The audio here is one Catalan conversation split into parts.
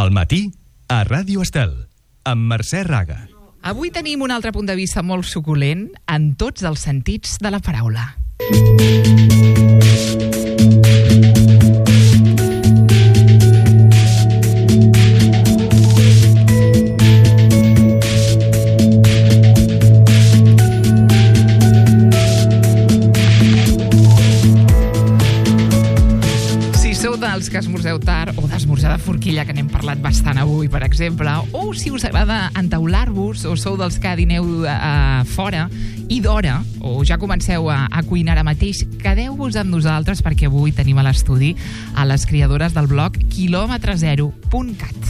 Al matí, a Ràdio Estel, amb Mercè Raga. Avui tenim un altre punt de vista molt suculent en tots els sentits de la paraula. Els que esmorzeu tard o d'esmorzar de forquilla, que n'hem parlat bastant avui, per exemple, o si us agrada entaular-vos o sou dels que dineu fora i d'hora, o ja comenceu a cuinar ara mateix, quedeu-vos amb nosaltres perquè avui tenim a l'estudi a les creadores del blog kilometrezero.cat.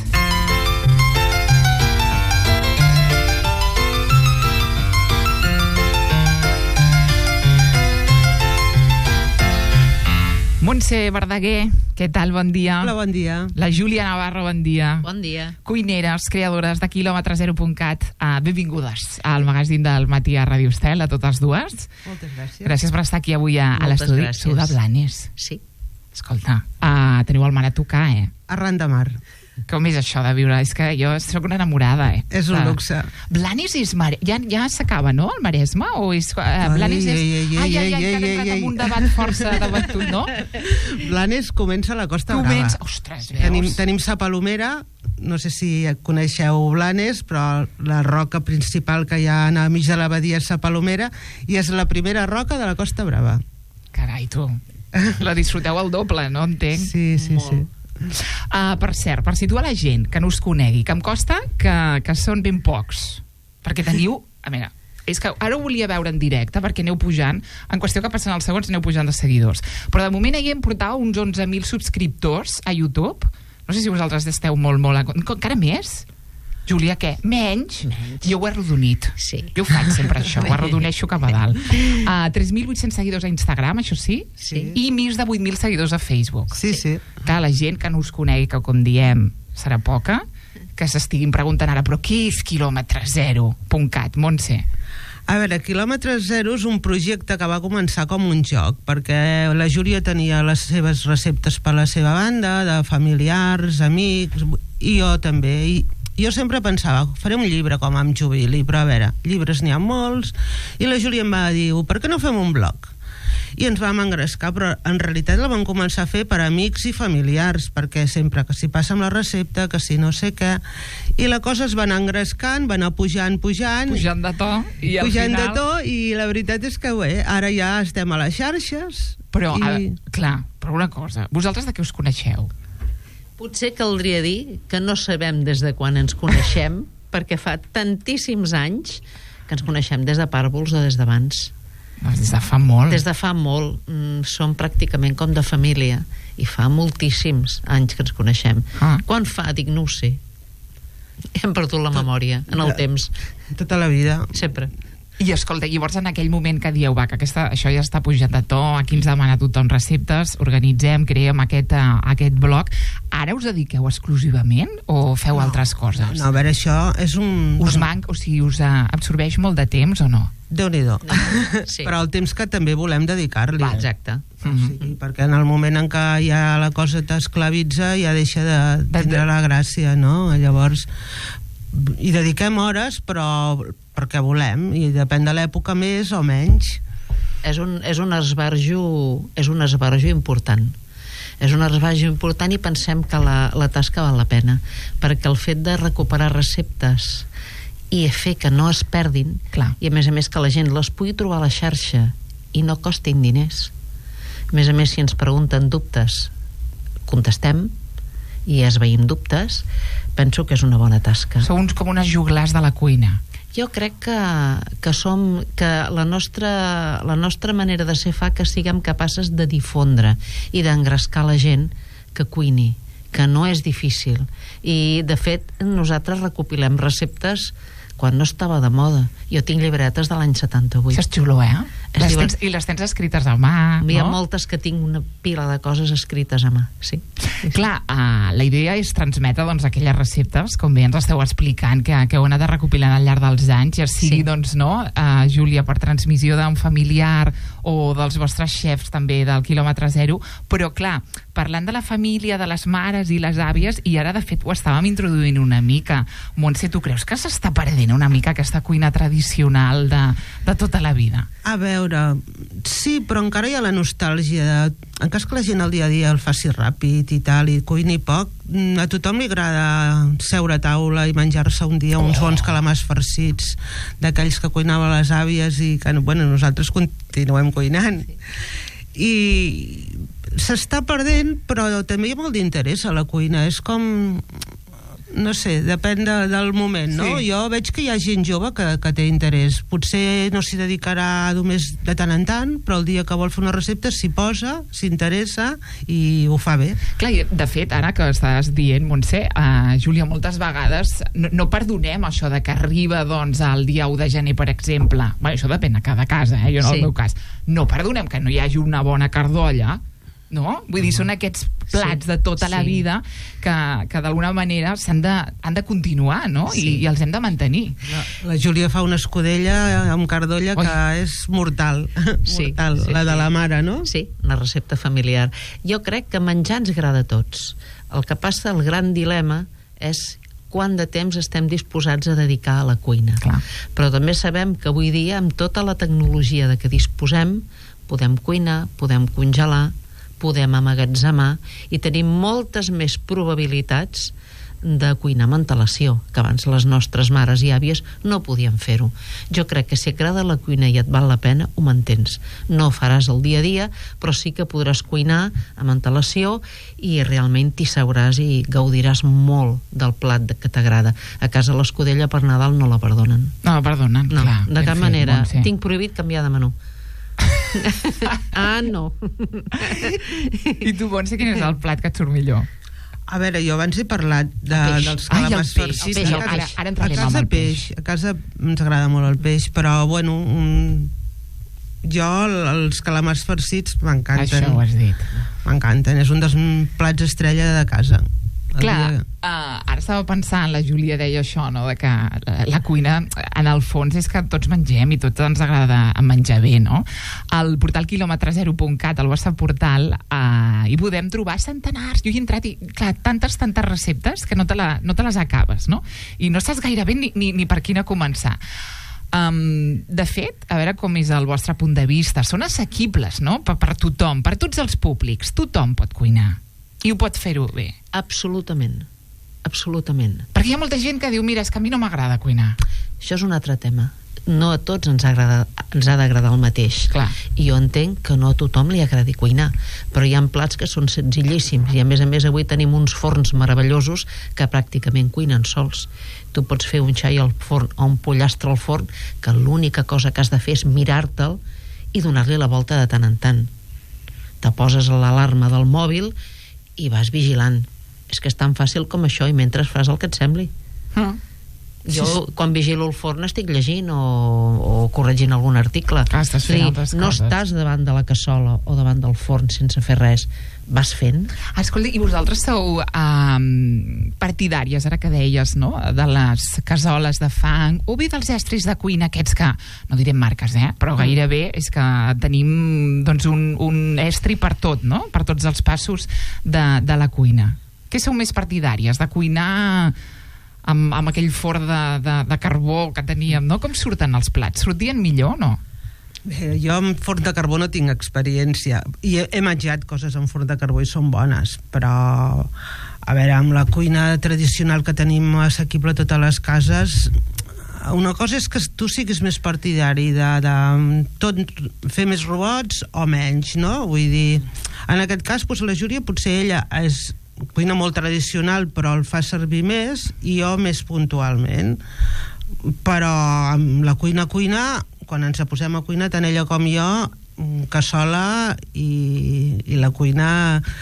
Montse Verdaguer, què tal? Bon dia. Hola, bon dia. La Júlia Navarro, bon dia. Bon dia. Cuineres, creadores de kilometrezero.cat, benvingudes al magazín del matí a Ràdio Estel, a totes dues. Moltes gràcies. Gràcies per estar aquí avui a l'estudi. Sou de Blanes. Sí. Escolta, teniu el mar a tocar, Arran de mar. Com és això de viure? És que jo soc una enamorada, És un luxe. Blanes és ja s'acaba, no, el Maresme? O és... Blanes és... Ai, que han entrat en un debat força debatut, no? Blanes comença a la Costa Brava. Brava. Ostres, veus? Tenim Sa Palomera, no sé si coneixeu Blanes, però la roca principal que hi ha a mig de la badia és Sa Palomera, i és la primera roca de la Costa Brava. Carai, tu. La disfruteu al doble, no? Entenc. Sí. Per cert, per situar la gent que no us conegui, que em costa que són ben pocs, perquè teniu... A veure, és que ara ho volia veure en directe perquè aneu pujant, en qüestió que passen els segons aneu pujant de seguidors, però de moment ahir em portava uns 11.000 subscriptors a YouTube. No sé si vosaltres esteu molt... Encara més? Júlia, què? Menys? Jo ho he arrodonit. Sí. Jo ho faig sempre, això. Ho arrodoneixo cap a dalt. 3.800 seguidors a Instagram, això sí? Sí. I més de 8.000 seguidors a Facebook. Sí. Que la gent que no us conegui, que com diem serà poca, que s'estiguin preguntant ara, però què és kilometrezero.cat? Montse. A veure, Quilòmetre Zero és un projecte que va començar com un joc, perquè la Júlia tenia les seves receptes per la seva banda, de familiars, amics, i jo també, i jo sempre pensava, faré un llibre com em jubili, però a veure, llibres n'hi ha molts, i la Júlia em va dir, per què no fem un blog? I ens vam engrescar, però en realitat la vam començar a fer per amics i familiars, perquè sempre que si passa amb la recepta, que si no sé què, i la cosa es va anar engrescant, va anar pujant. Pujant de to, i al pujant final... de to, i la veritat és que bé, ara ja estem a les xarxes. Però, clar, però una cosa, vosaltres de què us coneixeu? Potser caldria dir que no sabem des de quan ens coneixem, perquè fa tantíssims anys que ens coneixem des de pàrvols o des d'abans. Des de fa molt. Des de fa molt. Som pràcticament com de família. I fa moltíssims anys que ens coneixem. Quan fa? Dic, no ho sé. Hem perdut la memòria en el temps. Tota la vida. Sempre. I escolta, llavors en aquell moment que dieu, que això ja està pujant de to, aquí ens demana tothom receptes, organitzem, creem aquest blog, ara us dediqueu exclusivament o feu altres coses? No, a veure, això és un... Us absorbeix molt de temps o no? Déu-n'hi-do. Sí. Però el temps que també volem dedicar-li. Exacte. Sí, perquè en el moment en què ja la cosa t'esclavitza ja deixa de tindre la gràcia, no? Llavors, hi dediquem hores, però perquè volem, i depèn de l'època més o menys. És un esbarjo important. És un esbarjo important i pensem que la tasca val la pena, perquè el fet de recuperar receptes i fer que no es perdin, i a més que la gent les pugui trobar a la xarxa i no costin diners. A més, si ens pregunten dubtes, contestem, i esvaïm dubtes, penso que és una bona tasca. Sou com unes joglars de la cuina. Jo crec que la nostra manera de ser fa que siguem capaces de difondre i d'engrescar la gent que cuini, que no és difícil. I, de fet, nosaltres recopilem receptes quan no estava de moda. Jo tinc llibretes de l'any 78. Això és xulo, I les tens escrites a mà, no? Hi ha moltes que tinc una pila de coses escrites a mà, sí. Clar, la idea és transmetre doncs, aquelles receptes, com bé ens esteu explicant, que heu anat recopilant al llarg dels anys, ja sigui, doncs, no, Júlia, per transmissió d'un familiar o dels vostres xefs també del quilòmetre zero, però clar, parlant de la família, de les mares i les àvies, i ara de fet ho estàvem introduint una mica. Montse, tu creus que s'està perdent una mica aquesta cuina tradicional de tota la vida? A veure, sí, però encara hi ha la nostàlgia en cas que la gent al dia a dia el faci ràpid i tal, i cuini poc, a tothom li agrada seure a taula i menjar-se un dia uns bons calamars farcits d'aquells que cuinaven les àvies i que, bueno, nosaltres continuem cuinant. I s'està perdent, però també hi ha molt d'interès a la cuina. És com... no sé, depèn del moment, no? Sí. Jo veig que hi ha gent jove que té interès. Potser no s'hi dedicarà només de tant en tant, però el dia que vol fer una recepta s'hi posa, s'interessa i ho fa bé. Clar, i de fet, ara que estàs dient, Montse, Júlia, moltes vegades no perdonem això de que arriba doncs el dia 1 de gener, per exemple. Bé, això depèn de cada casa, jo en el meu cas. No perdonem que no hi hagi una bona cardolla, no? Vull dir, són aquests plats de tota la vida que d'alguna manera han de continuar, no? I els hem de mantenir. La Júlia fa una escudella amb cardolla que és mortal, mortal, la de la mare, no? Sí, una recepta familiar. Jo crec que menjar ens agrada a tots. El que passa, el gran dilema és quant de temps estem disposats a dedicar a la cuina. Clar. Però també sabem que avui dia, amb tota la tecnologia de què disposem, podem cuinar, podem congelar, podem amagatzemar i tenim moltes més probabilitats de cuinar amb antelació, que abans les nostres mares i àvies no podien fer-ho. Jo crec que si agrada la cuina i et val la pena, ho mantens. No ho faràs el dia a dia, però sí que podràs cuinar amb antelació i realment t'hi seuràs i gaudiràs molt del plat que t'agrada. A casa l'escudella per Nadal no la perdonen. No la perdonen, no, clar. De cap manera. Tinc prohibit canviar de menú. No. I tu, Montse, quin és el plat que et surt millor? A veure, jo abans he parlat dels calamars farcits. Ara entrarem amb el peix. A casa ens agrada molt el peix, però bueno, jo els calamars farcits m'encanten. Això ho has dit. M'encanten, és un dels plats estrella de casa. Clar, ara estava pensant, la Júlia deia això, no?, de que la cuina, en el fons, és que tots mengem i tots ens agrada menjar bé, no? Al portal quilòmetre0.cat, al vostre portal, hi podem trobar centenars. Jo hi he entrat i, clar, tantes receptes que no te les acabes, no? I no saps gaire bé ni per quina començar. De fet, a veure com és el vostre punt de vista, són assequibles, no?, per tothom, per tots els públics. Tothom pot cuinar i ho pot fer-ho bé. Absolutament, absolutament. Perquè hi ha molta gent que diu, mira, és que a mi no m'agrada cuinar. Això és un altre tema. No a tots ens ha d'agradar el mateix. Clar. I jo entenc que no a tothom li agradi cuinar, però hi ha plats que són senzillíssims i a més avui tenim uns forns meravellosos que pràcticament cuinen sols. Tu pots fer un xai al forn o un pollastre al forn que l'única cosa que has de fer és mirar-te'l i donar-li la volta de tant en tant. Te poses l'alarma del mòbil i vas vigilant. És que és tan fàcil com això i mentre fas el que et sembli. Jo, quan vigilo el forn, estic llegint o corregint algun article. Estàs fent altres coses. No estàs davant de la cassola o davant del forn sense fer res. Vas fent. Escolta, i vosaltres sou partidàries, ara que deies, no?, de les cassoles de fang o bé dels estris de cuina aquests que, no direm marques, però gairebé és que tenim doncs un estri per tot, no?, per tots els passos de la cuina. Què sou més partidàries? De cuinar amb aquell forn de carbó que teníem, no? Com surten els plats? Sortien millor o no? Bé, jo amb forn de carbó no tinc experiència i he menjat coses amb forn de carbó i són bones, però a veure, amb la cuina tradicional que tenim assequible a totes les cases, una cosa és que tu siguis més partidari de tot fer més robots o menys, no? Vull dir, en aquest cas, doncs, la Júlia potser ella és cuina molt tradicional però el fa servir més i jo més puntualment, però amb la cuina, quan ens posem a cuinar, tant ella com jo, cassola i la cuina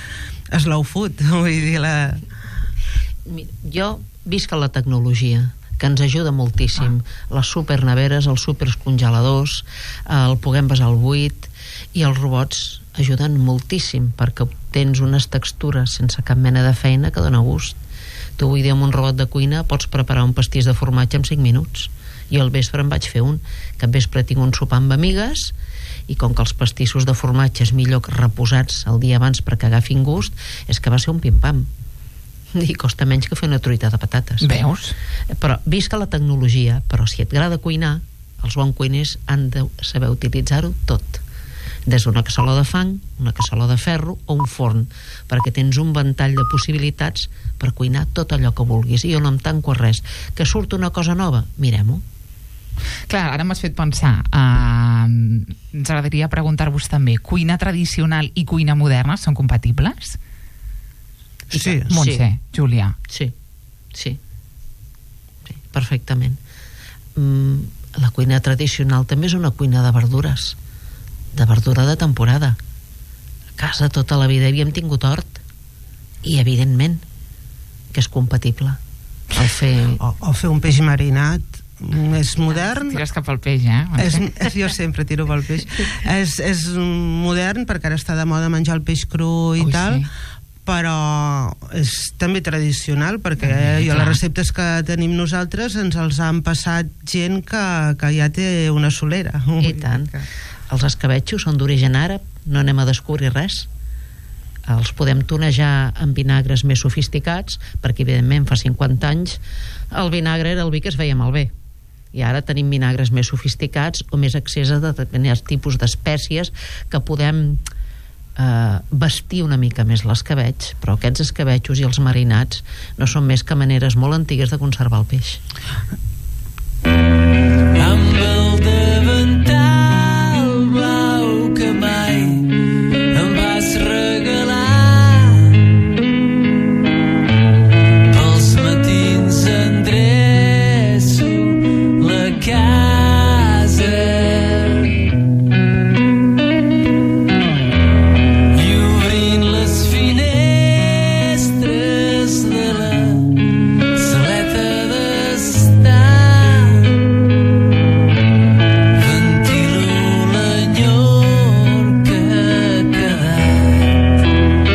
slow food, vull dir, Jo visc a la tecnologia. que ens ajuda moltíssim. Les superneveres, els supercongeladors, el poder envasar al buit, i els robots ajuden moltíssim perquè tens unes textures sense cap mena de feina que dona gust. Tu avui dia amb un robot de cuina pots preparar un pastís de formatge en 5 minuts. I al vespre en vaig fer un. Que al vespre tinc un sopar amb amigues, i com que els pastissos de formatge és millor que reposats el dia abans perquè agafin gust, és que va ser un pim-pam. I costa menys que fer una truita de patates. Veus? Però visca la tecnologia, però si et agrada cuinar, els bons cuiners han de saber utilitzar-ho tot, des d'una cassola de fang, una cassola de ferro o un forn, perquè tens un ventall de possibilitats per cuinar tot allò que vulguis. I jo no em tanco a res. Que surt una cosa nova, mirem-ho. Clar, ara m'has fet pensar, ens agradaria preguntar-vos també, cuina tradicional i cuina moderna són compatibles? Sí. Montse, Júlia. Sí, perfectament. La cuina tradicional també és una cuina de verdures, de verdura de temporada. A casa tota la vida havíem tingut hort, i evidentment que és compatible. O fer un peix marinat és modern. Tires cap al peix, Jo sempre tiro pel peix. És modern perquè ara està de moda menjar el peix cru i tal, però és també tradicional perquè les receptes que tenim nosaltres ens els han passat gent que ja té una solera. I tant. Els escabetxos són d'origen àrab, no anem a descobrir res. Els podem tonejar amb vinagres més sofisticats, perquè evidentment fa 50 anys el vinagre era el vi que es veia malbé, i ara tenim vinagres més sofisticats o més accés a determinats tipus d'espècies que podem vestir una mica més l'escabetx, però aquests escabetxos i els marinats no són més que maneres molt antigues de conservar el peix. Amb el davantal blau que mai em vas regalar, pels matins endreço la casa i obrint les finestres de la saleta d'estar ventilo l'enyor que ha quedat.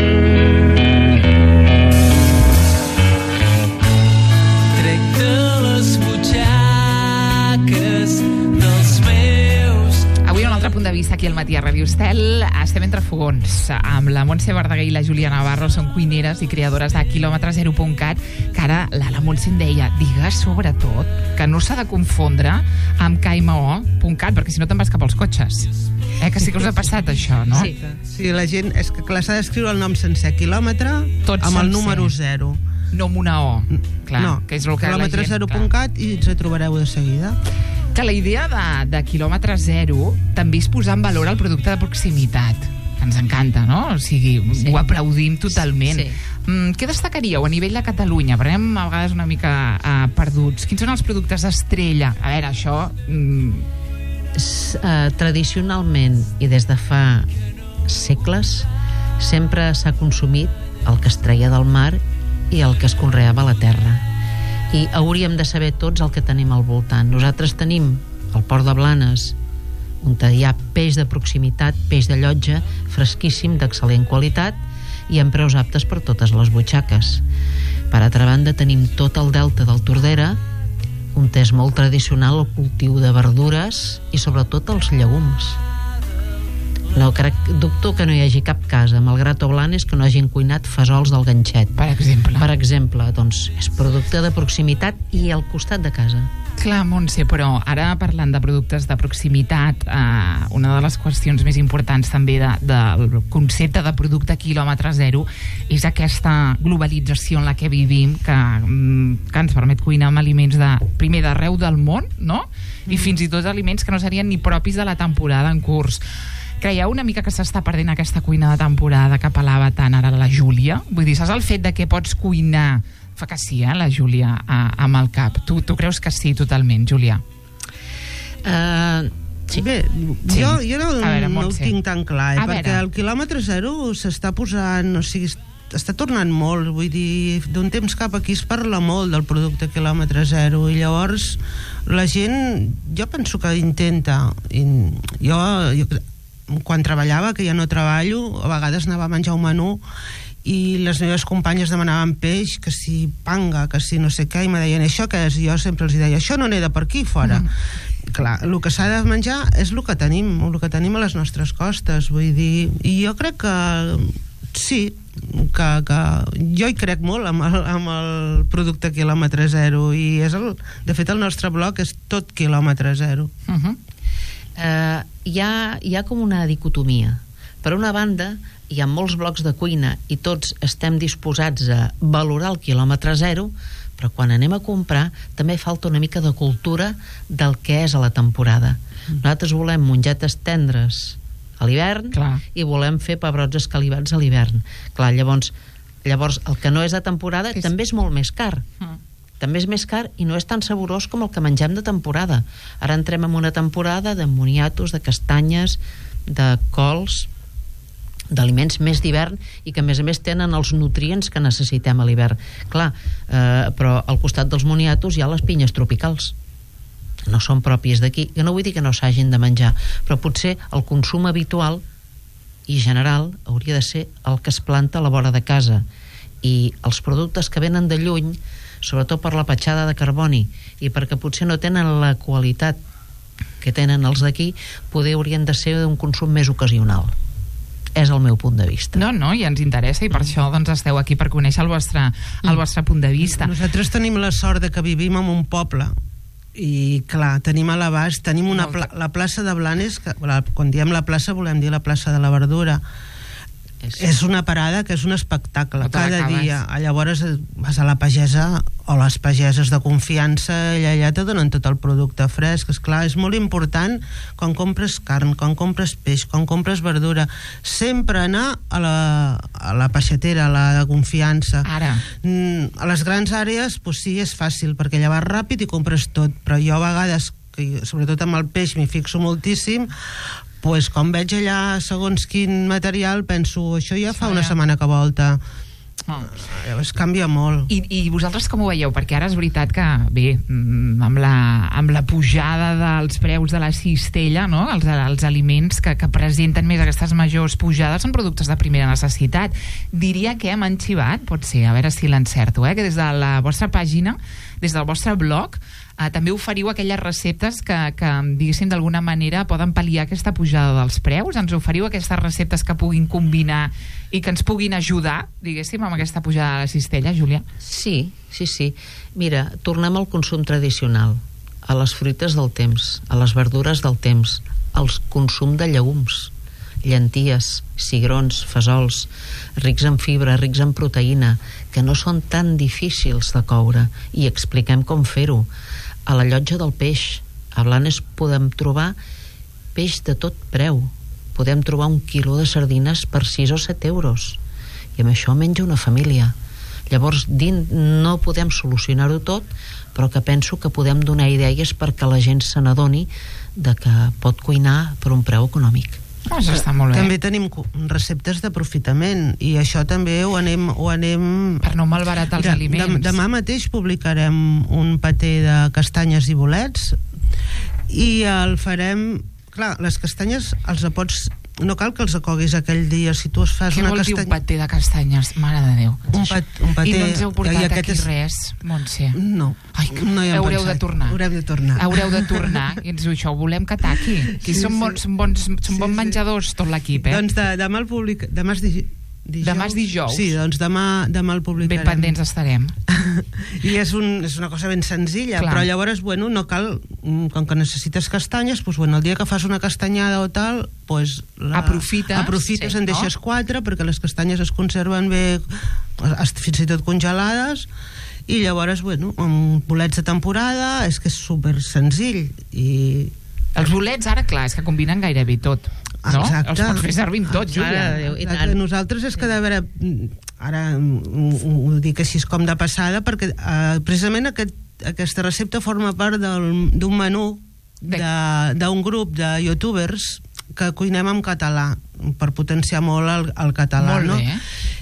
Trec de les butxaques dels meus. Avui un altre punt de vista aquí al Matí a Ràdio Estel. Estem entre fogons amb la Montse Verdaguer i la Júlia Navarro. Són cuineres i creadores de quilòmetre0.cat, que ara la Montse em deia, digues sobretot que no s'ha de confondre amb KMO.cat, perquè si no te'n vas cap als cotxes. Que sí que us ha passat això, no? Sí. Sí, la gent, és que clar, s'ha d'escriure el nom sencer, quilòmetre, Tot amb el sencer. número 0. No amb una O. Clar, No, que és el que la gent... quilòmetre0.cat i ens retrobareu de seguida. Que la idea de quilòmetre zero també és posar en valor el producte de proximitat, que ens encanta, no? O sigui, Sí. ho aplaudim totalment. Sí. Què destacaríeu a nivell de Catalunya? Perquè anem a vegades una mica perduts. Quins són els productes estrella? A veure, això... Tradicionalment i des de fa segles sempre s'ha consumit el que es treia del mar i el que es conreava a la terra, i hauríem de saber tots el que tenim al voltant. Nosaltres tenim el Port de Blanes, on hi ha peix de proximitat, peix de llotja, fresquíssim, d'excel·lent qualitat i amb preus aptes per totes les butxaques. Per altra banda, tenim tot el delta del Tordera, on és molt tradicional el cultiu de verdures i sobretot els llegums. No crec, dubto que no hi hagi cap casa, malgrat o blanes, que no hagin cuinat fesols del ganxet. Per exemple. Per exemple, doncs, és producte de proximitat i al costat de casa. Clar, Montse, però ara parlant de productes de proximitat, una de les qüestions més importants també del concepte de producte quilòmetre zero és aquesta globalització en la que vivim, que ens permet cuinar amb aliments primer d'arreu del món, no? I fins i tot aliments que no serien ni propis de la temporada en curs. Creieu una mica que s'està perdent aquesta cuina de temporada que apel·lava tant ara la Júlia? Vull dir, saps el fet de que pots cuinar... Fa que sí, la Júlia, amb el cap. Tu creus que sí, totalment, Júlia? Sí. Bé, Sí. jo no, A veure, no ho Montse. tinc tan clar, A perquè veure. el quilòmetre zero s'està posant, o sigui, està tornant molt, vull dir, d'un temps cap aquí es parla molt del producte quilòmetre zero, i llavors la gent, jo penso que intenta, jo quan treballava, que ja no treballo, a vegades anava a menjar un menú i les meves companyes demanaven peix, que si panga, que si no sé què, i me deien, això què és? I jo sempre els deia, això no n'he de per aquí fora. Clar, el que s'ha de menjar és el que tenim a les nostres costes, vull dir, i jo crec que sí, que jo hi crec molt amb el producte quilòmetre zero, i de fet el nostre blog és tot quilòmetre zero. Hi ha com una dicotomia. Per una banda, hi ha molts blocs de cuina i tots estem disposats a valorar el quilòmetre zero, però quan anem a comprar també falta una mica de cultura del que és a la temporada. Nosaltres volem mongetes tendres a l'hivern i volem fer pebrots escalivats a l'hivern. Clar, llavors el que no és de temporada també és molt més car. També és més car i no és tan saborós com el que mengem de temporada. Ara entrem en una temporada de moniatos, de castanyes, de cols, d'aliments més d'hivern i que a més tenen els nutrients que necessitem a l'hivern. Clar, però al costat dels moniatos hi ha les pinyes tropicals. No són pròpies d'aquí. Jo no vull dir que no s'hagin de menjar, però potser el consum habitual i general hauria de ser el que es planta a la vora de casa, i els productes que venen de lluny, sobretot per la petjada de carboni i perquè potser no tenen la qualitat que tenen els d'aquí, poder haurien de ser d'un consum més ocasional. És el meu punt de vista. No, i ens interessa, i per això doncs esteu aquí, per conèixer el vostre punt de vista. Nosaltres tenim la sort de que vivim en un poble i clar, tenim a l'abast, tenim la plaça de Blanes, que, quan diem la plaça volem dir la plaça de la Verdura. És una parada que és un espectacle cada dia. Llavors vas a la pagesa o les pageses de confiança i allà te donen tot el producte fresc. Esclar, és molt important quan compres carn, quan compres peix, quan compres verdura, sempre anar a la peixatera, a la de confiança. Ara, a les grans àrees pues sí, és fàcil perquè allà vas ràpid i compres tot, però jo a vegades, sobretot amb el peix, m'hi fixo moltíssim, pues quan veig allà segons quin material penso, això ja fa una setmana que volta. Es canvia molt. I vosaltres com ho veieu? Perquè ara és veritat que, bé, amb la pujada dels preus de la cistella, no? els aliments que presenten més aquestes majors pujades són productes de primera necessitat. Diria que hem enxivat, pot ser, a veure si l'encerto, que des de la vostra pàgina, des del vostre blog, també oferiu aquelles receptes que diguéssim, d'alguna manera poden pal·liar aquesta pujada dels preus? Ens oferiu aquestes receptes que puguin combinar i que ens puguin ajudar, diguéssim, amb aquesta pujada de la cistella, Júlia? Sí. Mira, tornem al consum tradicional, a les fruites del temps, a les verdures del temps, al consum de llegums, llenties, cigrons, fesols, rics en fibra, rics en proteïna, que no són tan difícils de coure, i expliquem com fer-ho. A la llotja del peix, a Blanes podem trobar peix de tot preu. Podem trobar 1 quilo de sardines per 6 o 7 euros. I amb això menja una família. Llavors, no podem solucionar-ho tot, però que penso que podem donar idees perquè la gent se n'adoni de que pot cuinar per un preu econòmic. Això està molt bé. També tenim receptes d'aprofitament i això també ho anem per no malbaratar els aliments. Demà mateix publicarem un paté de castanyes i bolets i el farem. Clar, les castanyes no cal que els coguis aquell dia. Si tu fas una castanya... Què vol dir un paté de castanyes? Mare de Déu. Un paté... I no ens heu portat aquí res, Montse? No. Ai, no hi hem haureu pensat. de tornar. Haureu de tornar. I ens diu, això ho volem catar aquí. Aquí són bons menjadors, tot l'equip, Doncs demà el public... Demà és dijous. Demà és dijous. Sí, doncs demà el publicarem. Ben pendents estarem. I és una cosa ben senzilla. Clar. Però llavors, no cal, com que necessites castanyes, el dia que fas una castanyada o tal, aprofites, en deixes 4, perquè les castanyes es conserven bé, fins i tot congelades, i llavors, amb bolets de temporada, és que és super senzill. I els bolets ara, clar, és que combinen gairebé tot. No? Exacte. Els pots fer servir amb tot, Júlia. Nosaltres és que de veure, ara ho dic així com de passada, perquè precisament aquesta recepta forma part d'un menú d'un grup de youtubers que cuinem en català per potenciar molt el català. Molt bé.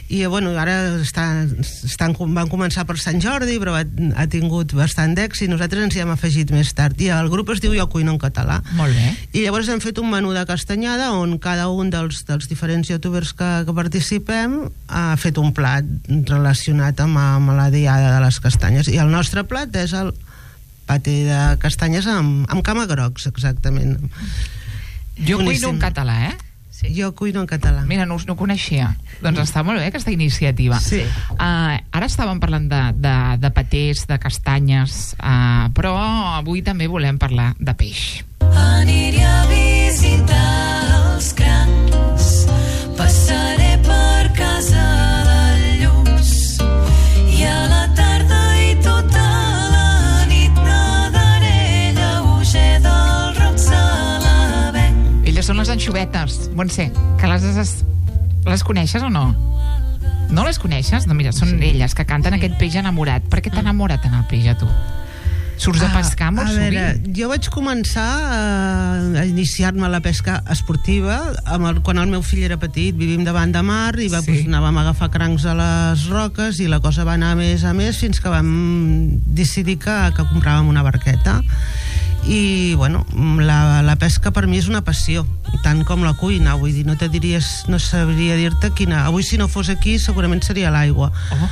I bueno, ara van començar per Sant Jordi, però ha tingut bastant d'èxit. Nosaltres ens hi hem afegit més tard. I el grup es diu Jo cuino en català. Molt bé. I llavors hem fet un menú de castanyada on cada un dels diferents youtubers que participem ha fet un plat relacionat amb la diada de les castanyes. I el nostre plat és el paté de castanyes amb camagrocs, exactament. Jo cuino en català, Sí. Jo cuino en català. Mira, no ho coneixia. Doncs està molt bé aquesta iniciativa. Sí. Ara estàvem parlant de patés, de castanyes, però avui també volem parlar de peix. Aniré a visitar els crancs, passaré per casa del Lluç i a la tarda i tota la nit nadaré lleuger del Roc Salavenc. Elles són les anxovetes, Montse, que les coneixes o no? No les coneixes? No, mira, són elles que canten aquest peix enamorat. Per què t'ha enamorat en el peix, a tu? Surts a pescar molt sovint? A veure, jo vaig començar a iniciar-me a la pesca esportiva quan el meu fill era petit. Vivim davant de mar i anàvem a agafar crancs a les roques i la cosa va anar més a més fins que vam decidir que compràvem una barqueta. I bueno, la pesca per mi és una passió, tant com la cuina, vull dir, no sabria dir-te quina. Avui, si no fos aquí, segurament seria l'aigua.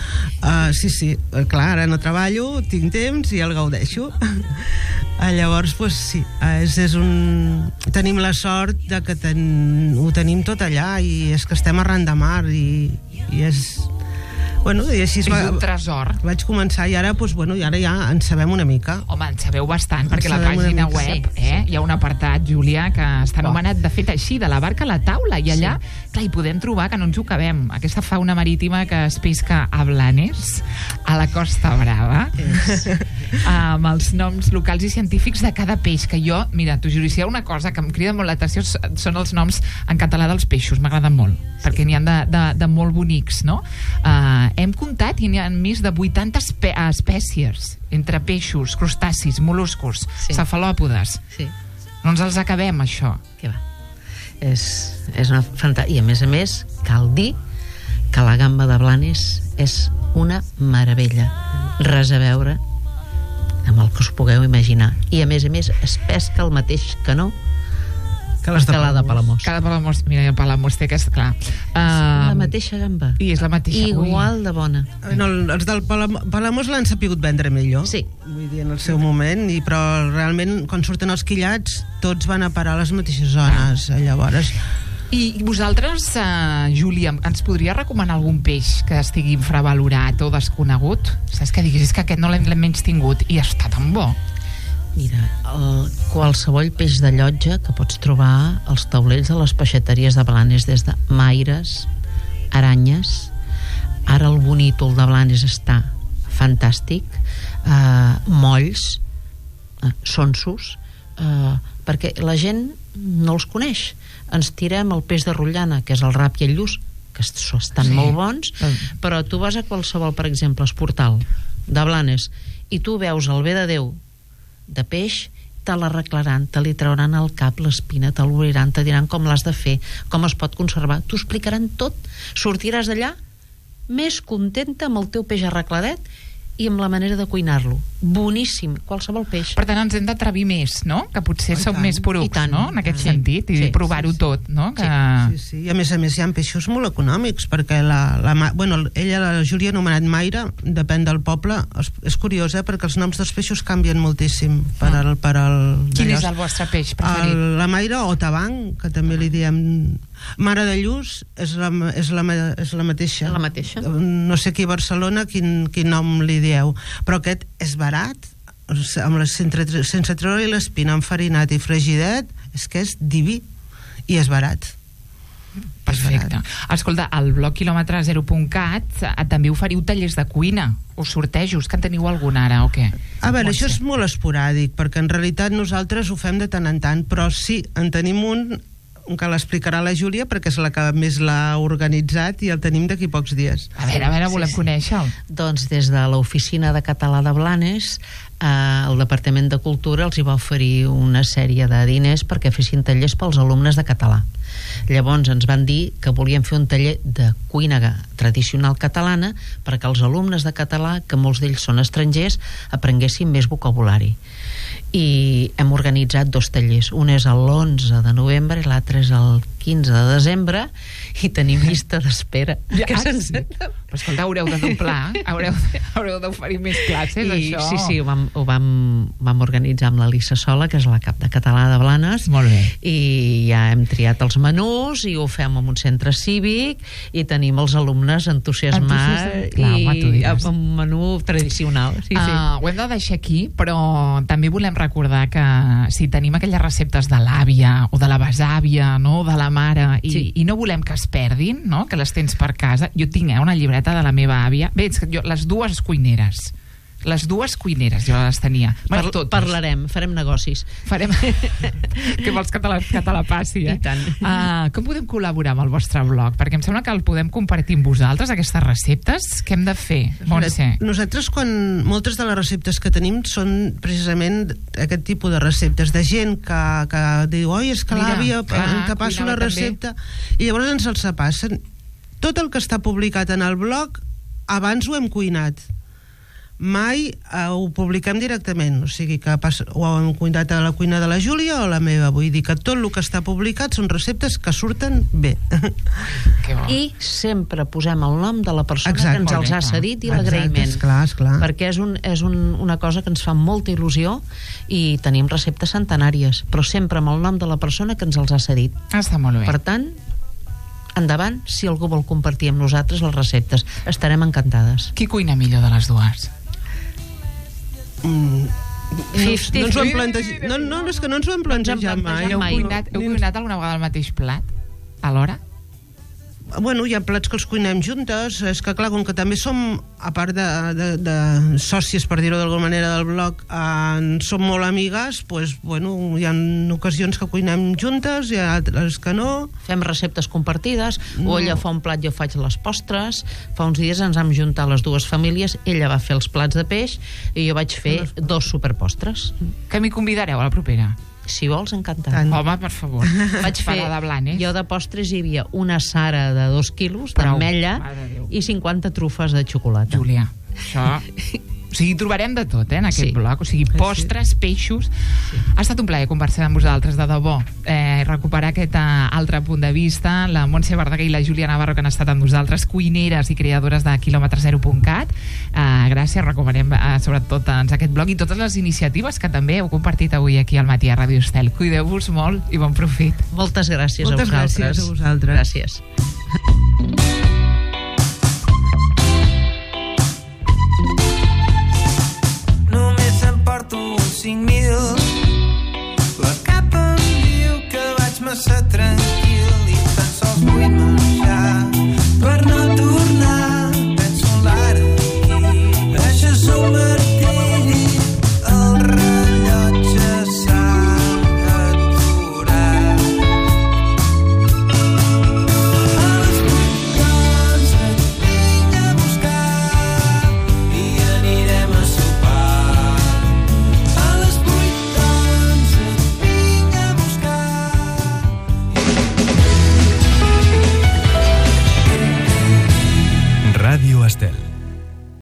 Sí, clar, ara no treballo, tinc temps i el gaudeixo. Llavors, pues, sí, tenim la sort de que ho tenim tot allà i és que estem arran de mar i és... Bueno, i així és un tresor. Vaig començar i ara, doncs, bueno, ara ja en sabem una mica. Home, en sabeu bastant, perquè la pàgina web hi ha un apartat, Júlia, que està anomenat, de fet, així, de la barca a la taula, i allà, clar, hi podem trobar, que no ens ho acabem, aquesta fauna marítima que es pesca a Blanes, a la Costa Brava, amb els noms locals i científics de cada peix, que jo, mira, t'ho juro, si hi ha una cosa que em crida molt l'atenció són els noms en català dels peixos, m'agraden molt, perquè n'hi ha de molt bonics, no? Hem comptat i n'hi ha més de 80 espècies entre peixos, crustacis, mol·luscos, cefalòpodes. Sí. No ens els acabem, això. Què va? És una fantàstica. I a més, cal dir que la gamba de Blanes és una meravella. Res a veure amb el que us pugueu imaginar. I a més, es pesca el mateix canó que la de Palamós. Que la de Palamós, mira, Palamós té aquest, clar. La mateixa gamba. I és la mateixa. Igual de bona. No, els del Palamós l'han sapigut vendre millor. Sí. Vull dir, en el seu moment, però realment, quan surten els quillats, tots van a parar a les mateixes zones, llavors. I vosaltres, Júlia, ens podria recomanar algun peix que estigui infravalorat o desconegut? Saps què diguis? És que aquest no l'hem menys tingut i està tan bo. Mira, qualsevol peix de llotja que pots trobar als taulells de les peixateries de Blanes, des de maires, aranyes, ara el bonítol de Blanes està fantàstic, molls, sonsos, perquè la gent no els coneix. Ens tirem el peix de rotllana, que és el rap i el lluç, que estan molt bons, però tu vas a qualsevol, per exemple, esportal de Blanes, i tu veus el bé de Déu de peix, te l'arreglaran, te li trauran al cap l'espina, te l'obriran, te diran com l'has de fer, com es pot conservar, t'ho explicaran tot. Sortiràs d'allà més contenta amb el teu peix arregladet i amb la manera de cuinar-lo. Boníssim, qualsevol peix. Per tant, ens hem d'atrevir més, no? Que potser som més porucs, no? En aquest sentit, i provar-ho tot, no? Sí. I a més hi ha peixos molt econòmics, perquè ella, la Júlia, ha anomenat Maire, depèn del poble. És curiós, perquè els noms dels peixos canvien moltíssim per al Quin és el vostre peix preferit? La Maire o Tabanc, que també li diem... Mare de Lluç és la mateixa. La mateixa. No sé aquí a Barcelona quin nom li dieu, però aquest és barat, sense treure l'espina, enfarinat i fregidet, és que és diví i és barat. Perfecte. Escolta, al blog quilòmetre0.cat també oferiu tallers de cuina o sortejos, que en teniu algun ara o què? A veure, això és molt esporàdic, perquè en realitat nosaltres ho fem de tant en tant, però sí, en tenim un que l'explicarà la Júlia, perquè és la que més l'ha organitzat i el tenim d'aquí pocs dies. A veure, volem conèixer-lo. Doncs des de l'Oficina de Català de Blanes, el Departament de Cultura els hi va oferir una sèrie de diners perquè fessin tallers pels alumnes de català. Llavors ens van dir que volien fer un taller de cuina tradicional catalana perquè els alumnes de català, que molts d'ells són estrangers, aprenguessin més vocabulari. I hem organitzat 2 tallers. Un és l'11 de novembre i l'altre és el 15 de desembre i tenim llista d'espera. Sí. Però escolta, haureu de doblar, haureu d'oferir més classes, això. Sí, ho vam organitzar amb l'Elisa Sola, que és la cap de català de Blanes. Molt bé. I ja hem triat els menús i ho fem en un centre cívic i tenim els alumnes entusiasmats i amb un menú tradicional. Sí. Ho hem de deixar aquí, però també volem recordar que si tenim aquelles receptes de l'àvia o de la besàvia, no? De la mare, i no volem que es perdin, no? Que les tens per casa. Jo tinc una llibreta de la meva àvia. Bé, les dues cuineres jo les tenia. Parlarem, farem negocis. Que vols que te la passi, eh? I tant. Com podem col·laborar amb el vostre blog? Perquè em sembla que el podem compartir amb vosaltres, aquestes receptes. Què hem de fer, Montse? Nosaltres, moltes de les receptes que tenim són precisament aquest tipus de receptes, de gent que diu, oi, és que l'àvia que passa la recepta, i llavors ens els passen. Tot el que està publicat en el blog, abans ho hem cuinat. Mai ho publiquem directament, o sigui que ho hem cuinat a la cuina de la Júlia o a la meva. Vull dir que tot el que està publicat són receptes que surten bé. I sempre posem el nom de la persona que ens els ha cedit i l'agraïment. Esclar. Perquè és una cosa que ens fa molta il·lusió i tenim receptes centenàries, però sempre amb el nom de la persona que ens els ha cedit. Està molt bé. Per tant, endavant, si algú vol compartir amb nosaltres les receptes, estarem encantades. Qui cuina millor de les dues? No ens ho hem plantejat. No, és que no ens ho hem plantejat mai. Heu cuinat alguna vegada el mateix plat? Alhora? Bueno, hi ha plats que els cuinem juntes. És que clar, com que també som, a part de sòcies, per dir-ho d'alguna manera, del blog, som molt amigues, doncs, bueno, hi ha ocasions que cuinem juntes, hi ha altres que no. Fem receptes compartides, o ella fa un plat i jo faig les postres. Fa uns dies ens vam juntar les dues famílies, ella va fer els plats de peix i jo vaig fer 2 superpostres. Que m'hi convidareu a la propera? Si vols, encantat. Home, per favor. Vaig fer, jo de postres hi havia una sara de 2 quilos d'ametlla i 50 trufes de xocolata. Júlia, això... O sigui, trobarem de tot, en aquest blog. O sigui, postres, peixos... Ha estat un plaer conversar amb vosaltres, de debò. Recuperar aquest altre punt de vista. La Montse Verdaguer i la Júlia Navarro, que han estat amb nosaltres, cuineres i creadores de quilòmetre0.cat. Gràcies, recuperem sobretot aquest blog i totes les iniciatives que també heu compartit avui aquí al matí a Ràdio Estel. Cuideu-vos molt i bon profit. Moltes gràcies a vosaltres. Moltes gràcies a vosaltres. Gràcies. Només em porto 5.000. La capa em diu que vaig massa tranquil i tan sols vull marxar per no tornar. Penso en l'ara aquí. Deixes un martiri, el rellotge s'ha aturat. A les 8 doncs et vinc a buscar i anirem a sopar. Ràdio Estel.